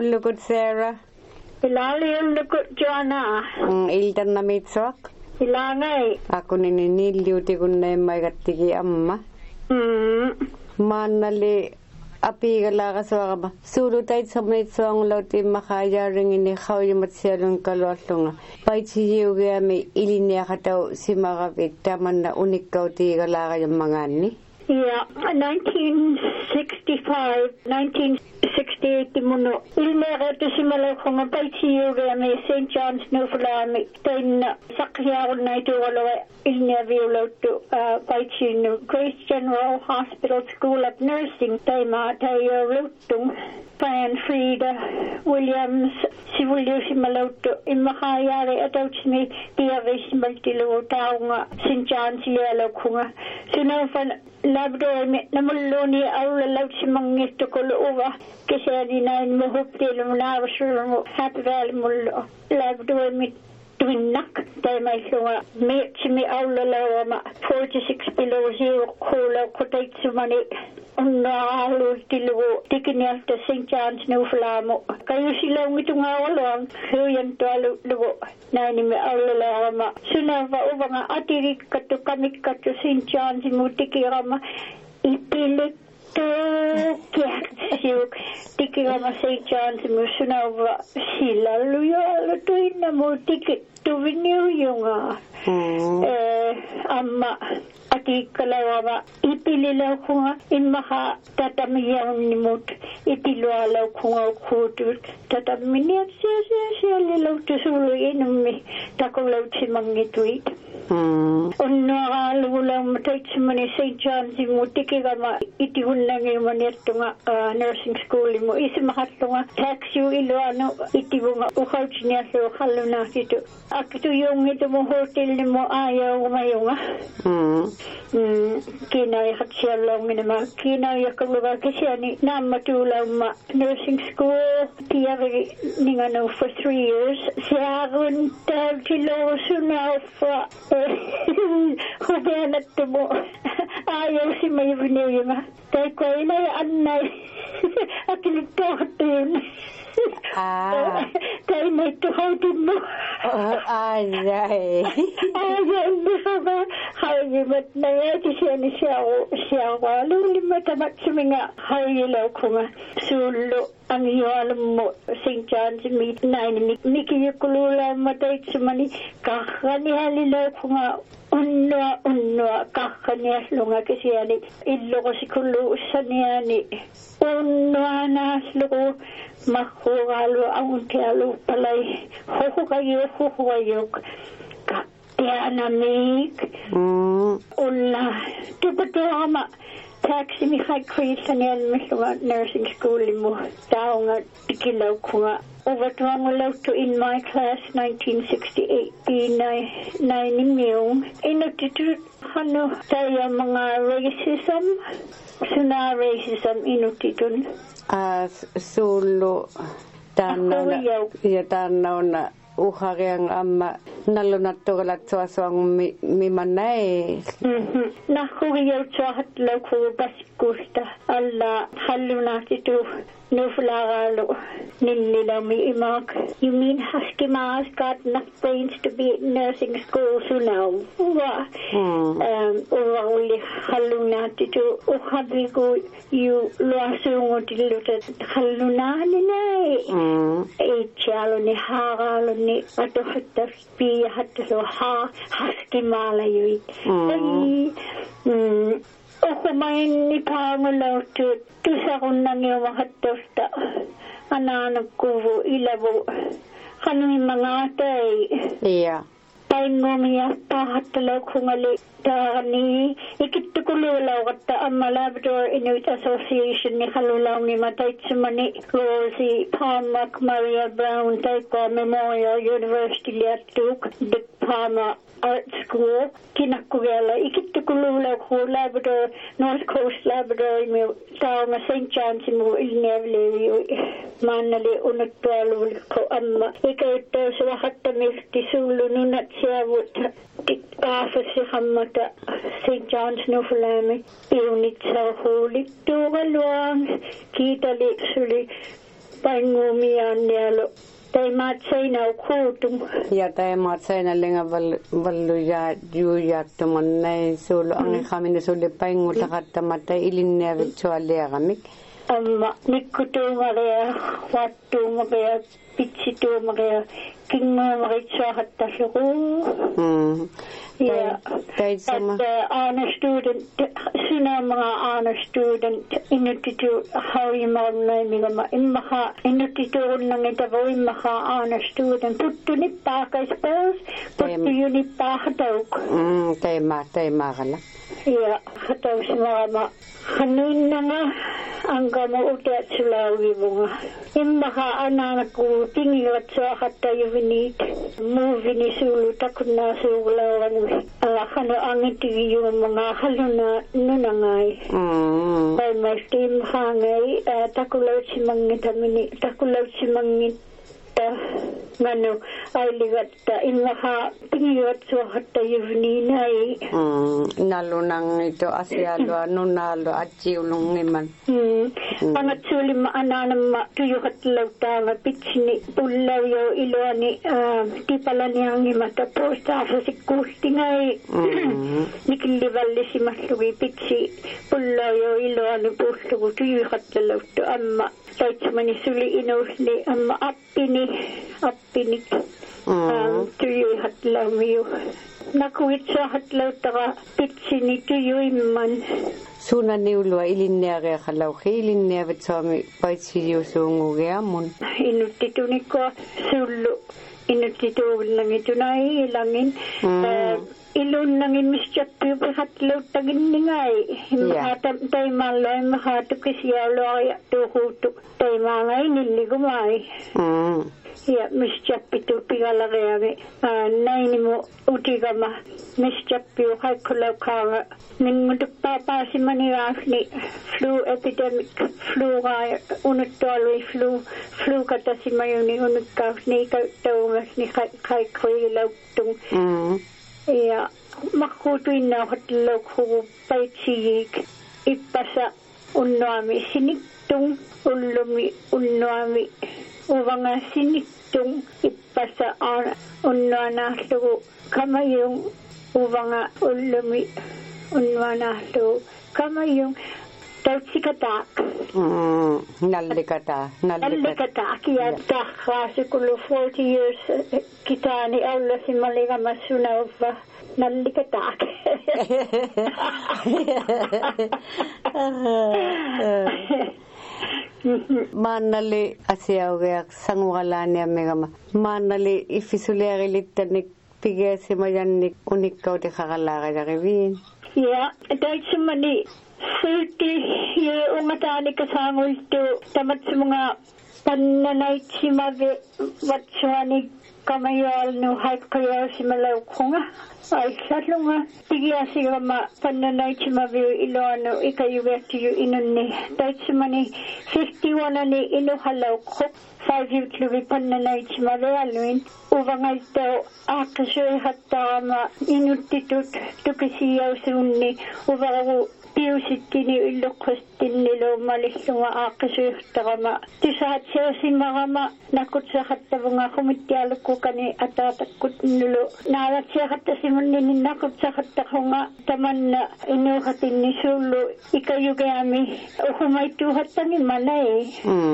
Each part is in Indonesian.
ullukut Sarah? Ilali ullukut Joanna. Iltan na mitsuak? Ilangay. Ako nininiliuti kun na maigatti amma. Manali apigala kaswaka sulutait sa mitsuang lauti makaya ring ini khawyamat siyalong kalwaslunga. Paitsiyugi ami ilinya kataw si makapit taman na unik kauti kalaka yung mga ni. Yeah, 1965, 1968 muno. Ilmera to simala kung paitsiyugi ami St. John's Newfoundland. Then sakyaw na ito wala ilnya viola to paitsiyugi Grace General Hospital School of Nursing. Tayo lutung. Fran Frida Williams si William si Maloto imakayari ataw si Tiavis Maltilo tao nga St. John si Yalo kunga sunafan Labrador namullo ni awla laut si mangito ko luwa kasi di na mahuptilo na mo Happy Valley mullo Labrador mi Twinak tayo may sunga si awla lawa ma 46 below zero kula kutay sumani Unalo tilo tikinya to St. John's Newfoundland. Kayo sila ng itong awalong huyan to alulo na ni me awalama. Sunava ubanga atirik kato kamik kato St. John's mo tikirama ipilit to kiyasiyuk tikirama St. John's mo sunava sila luyo to ina mo tikit to vinyo yung amma ati kalawa ipililaw ko nga maka tatamiyaw ni mut itilualaw ko nga kutur tataminiat siya lilaw tusuloy inumi takulaw si mangituit Unakalaw matay si mani St. John si mutiki kama itihun lang yung manito nga nursing school mo isi makato nga taxi ilo ano itibo nga ukawch niya so kalo na ito akito yung ito mo hotel ni mo ayaw kumayo nga kinay siya lang naman kinay akalugar kasi ani na matulaw ma nursing school tiyari ni nga no for 3 years siya agun tagilo sunaw fa huwag mo ayaw si may vinyo nga tayo ko inayaan na akilitotin tayo may tuhatin mo Ayay mo ba hayimat na yan siya limat amat suminga hayilaw ko nga sulo ang iyo alam mo St. John's meet na mikiyukulula matay sumani kakanialilaw ko nga unwa kakaniaslo nga kasi yani ilo ko si kulusan yani unwa naslo ko makukalo ang untialo palay huhukayo kapianamik ula tupato ama taxi mi kay Christian yan mga nursing school mo tao nga tikilaw ko nga overdrawn mo lang to in my class 1968 9 inutitut ano tayo mga racism suna racism inutitun solo tanaw na uharyang amma nalunat to kalat ang mimanay nakuriyaw tsahat law ko basikusta alla halunat ito Nuflagalo nila may imak. You mean Husky Ma's got enough brains to be at nursing school so now? Uli haluna tito uhabi ko you luasungo tilutat haluna nila chalo ni haralo ni ato hatta pi hatta Husky Malayo Ako main ni pangalaw to sa kung nangyawang hatosta. Ananag ko ilabo. Kanong mga atay. Yeah. Tayo ngumiyak pa hatalaw kong alik. Ni ikitukulaw kata ang Labrador Inuit Association ni kalulaw ni matay sumani Rosie Palmer Maria Brown tayo ko Memorial University Liatuk Dick Palmer Art School kinakugala ikitukulaw ko Labrador North Coast Labrador mo tao nga St. John's mo ilnevle manali unat tualo ko amma ikaw ito sa wakat tamil tisulo nunat siya si Hamata St. John's Newfoundland unit sa hulit tukalwang kita li suli paingumiaan nielo. Tai maat seinau kuutum. Ja tai maat seinallenga vallu ja juujattuman näin sulla on hamina sulle paingu takattamatta ilinneavit suoliagamik. Amma nikkutuumaria, vattuumaria, pitsituumaria, kinguumarit suohattasluku. Ja honor student, sinä mga honor student, inutitu haujimaunnaimigama, immaha, inutitu unnangita vo immaha honor student, puttu nippaakais pois, puttu junippaahatauk. Teimagala. Ja, hatausimagama, hanunnanga, angama uteat sulawivunga. Immaha ananaku tingivat suohattayuviniit, muuvini sulu takunna suulawan. Hano angiti yung mga haluna nunangay. Paimasti mahangay, takulaw si mangita ngano ay ligat imaha tingiwat suohatta yuvninay. Nalunang ito asyalo nunalo at siulungiman. Pangat suli maananam tuyukat lautanga pitsini pullaw yo iluani tipalani ang imatapos sa sikustingay. Nikilivalli si masluwi pitsi pullaw yo iluani pustugu tuyukat lauta amma. Taitsumani suli inusli amma appini tuyukat laumiyo. Nakuit sa hatlaw taka pitsini tuyuimman. Suna niulua ilinnearia kalauhi ilinneavet Suomi paitsi sungugeamun. Inutituniko sullu inutituullangitunai ilangin. Ilun nangin misyappi hatlaw taginningai. Taimallai mahatukisialoa tuhutu. Taimangay niligumay. Ja misyappi tupigalareami. Näin mu utigama misyappi haikkulaukaanga. Min papasimani afni flu epidemic flu unuttualui flu katasimayuni unutkausni kauttaumasni kaikkoilautung. Ja makkuutuinna hatlaukhugu paitsijik ippasa unnuami sinittung ullumi unnuami uvanga sinittung ippasa unnuanahlugu kamayung uvanga ullumi unnuanahlugu kamayung tautsikataak. Nallikatak ja tahvaasikulu 40 years kitaani allasi maligamassunauva nallikatak. Maannali asiaugeak sangualaania megama. Maannali ifisuleerilittanik pigeesimajannik unikkaudi haqalaaqajariviin. Ja, taitsumani silti ja ungatani kasangultu tamat mga pannanaitsimave vatsuani kamayoalnu haikkayo simalaukunga. Ay salunga tigiasigama pannanaitsimave iloanu ikayuvertiyu inunni. Taitsumani 51 iluhalaukku. 5 yutluvi pannanaitsimave aluin. Uvangaito aakasui hattaama inuttitut tukisiyausunni uvaragu piusittini illukkostinnilu malillunga aaqisuuhtarama tusaatseosimagama nakutsahattavunga humittialukkukani ataatakkutnulu naalatsiahattasimunnini nakutsahattahunga tamanna inuuhatinni sullu ikayugeami uhumaituuhattani manai.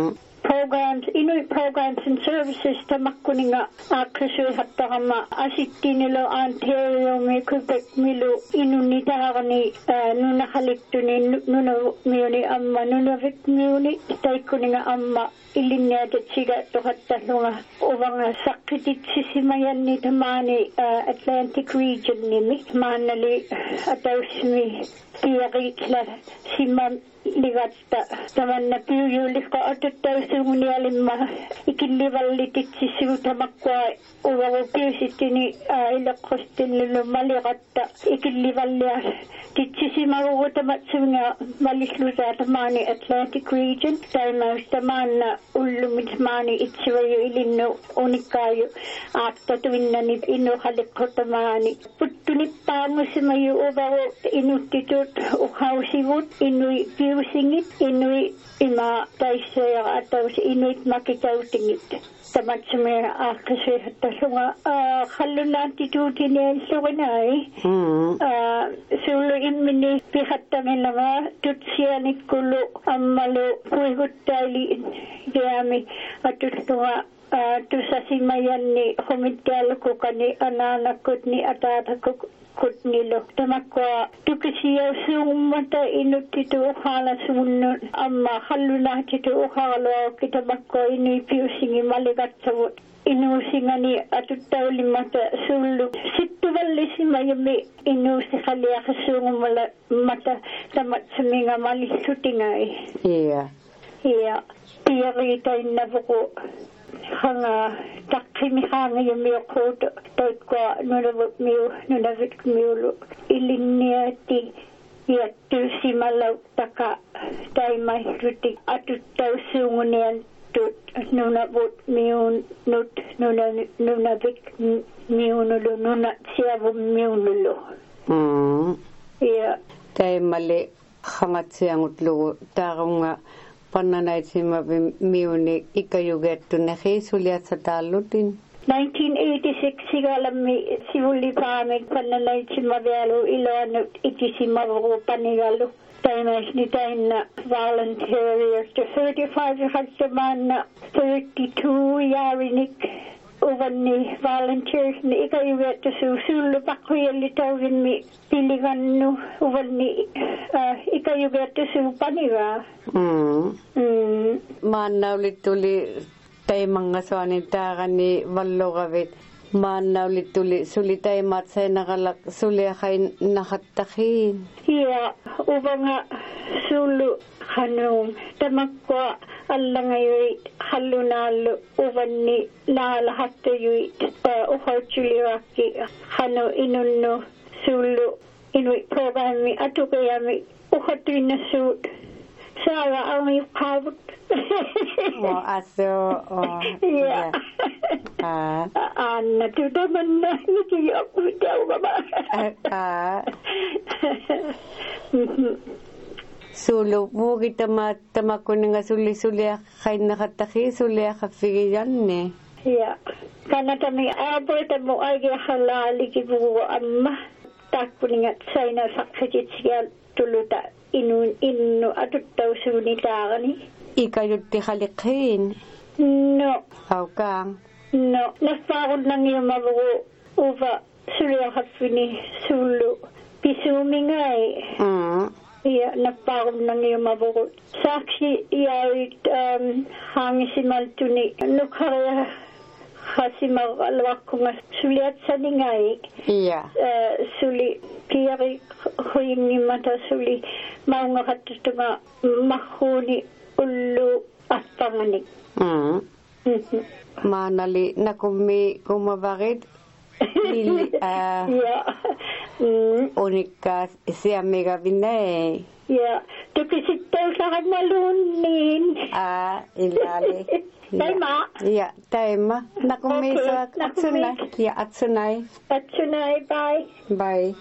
Programs and services tamakkuninga aakasui hattagama asittinilo Ontario me Quebec milu inunitaagani nunahalittuni nunamiuni amma nunavik miuni taikkuninga amma ilinniatatsiga tohattallunga uvanga saqqititsisimayanni tamani Atlantic region nimi maannali atausmi piaqitla simam ligatta tamanna piyuulikka otuttausumunialimma ikillivallititsisiu tamakkua uvagu piusittini ilaqqostinnilu maligatta ikillivallia titsisimagugu tamatsuunga malislusaa tamani Atlantic region taimaustamaanna ullumit maani itsivayu ilinnu unikkaayu aattatuinnani innuhalikko tamani tunippa mo si mayu ubaro inutitut ukhausigut inui piusingit inui ima taisaya atau si inuit makikautingit tamat semera kesehatan khaluna titutini suganai sulu imini pihattangilanga tutsianit kulu ammalu kuihutali yami atutunga tusasimayan ni humityal ko kani ananakot ni atatakot nilo tamakwa tukisiya sumata inutito ukhala sunun amma khalluna tito ukhalo kitamakwa ini piusingi maligat sawut inusingani atutawli mata sulu situvalisi mayami inusi khalia khasungu mata tamat suminga mali sutingai iya piyari nabuko hanga takimi hanga yumi okot toitwa nunavit miulu iliniati ya tusi malau taka taimai ruti atutau sungunian tut nunavut miunut nunavit miunulu nunat siavu miunulu iya taimale hangat siangutlu tarunga pananay si miuni ikayuget to na suliat sa talutin. 1986 sigalami siuli pamig pananay si Mavialo Ilano iti si Mavu Panigalo. Taimas ni tayo na volunteer to 35 hagsaman na 32 yarinik uban ni volunteers ni ikayuget to susulo pakwiyalitawin mi piligan no uban ni ikayuget to su paniga. Manaulit-tuli tayo mga suanita ni Valogavit. Manaulit-tuli suli tayo matsay nakalak suli kay nakatakin. Iya, uba nga sulu kanong tamakwa alla ngayon halunalo uban ni nalahat tayo uharchuliraki kano inunno sulu inuit programi ato kaya mi uhatuin na suit. Sara ang may pawag. Aso. Yeah. Natudaman na. Hindi ako daw ba? Sulo mo kita matama ko nga suli-suli kay nakataki, suli kafigiyan ne. Yeah. Kana kami abot mo ay halali kibugo amma. Takuningat say na sakit siya tuluta. Inu atutaw sunita ni. Ikayot ti halikhin. No. Kang. No. Nasakot lang yung mabuo. Uva suliya hapini sulu. Pisumi nga iya napakot lang yung mabuo. Saksi yawit hangisimal tuni. Nukharaya hasimal alwak ko nga suliat sa ningay. Iya. Suli kiyari huying ni mata suli maunga katutunga mahuni ulu at panganik. Manali na kumabakit unik ka siya mega binay. Yeah, tukisitaw sa kanalunin. Ilali. Taima. Yeah, taima. Nakumisa atsunay. Yeah, atsunay. Atsunay, bye. Bye.